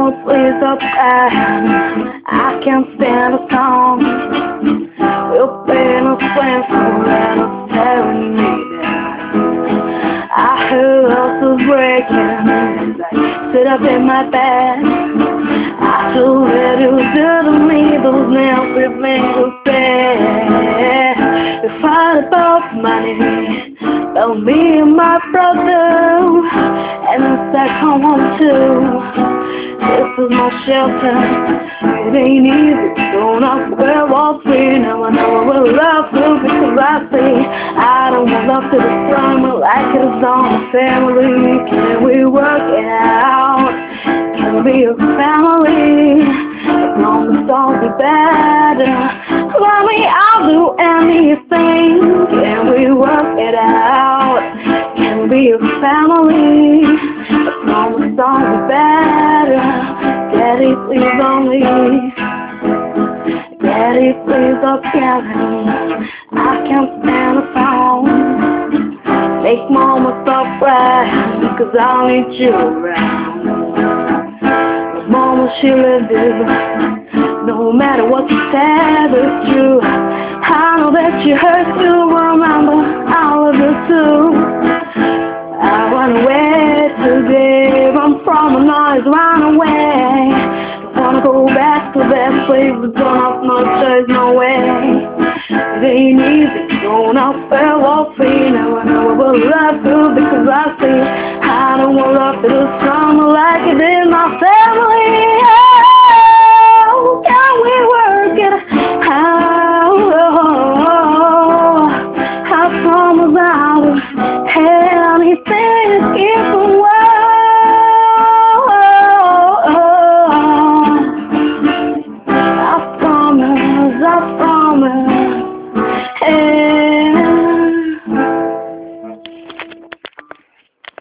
Mama, please stop crying. I can't stand the song. We'll play no swing for and it's tearing me down. I heard us breaking as I sit up in my bed. I told her it was good to me, those nails remain to say. We fight about money, about me and my brother, and it's like home too. This is my shelter, it ain't easy, don't I swear all free. Now I know I will love you because I see I don't want love to destroy me like it is on the family. Can we work it out? Can we be a family? As long as don't be bad, mommy, I'll do anything. Can we work it out? Can we be a family? As long as don't be bad, Daddy, please don't leave. Daddy, please don't kill me. I can't stand the phone. Make mama stop crying because I need you around. Mama, she lived it. No matter what you said, it's true. I know that you hurt too. Remember, I love you too. I run away today. Run from the noise, run away. Don't wanna go back to that place, but don't have no choice, no way. It ain't easy, going out fair, walk free. Now I know I will love you because I see I don't want love to do something like it in my family.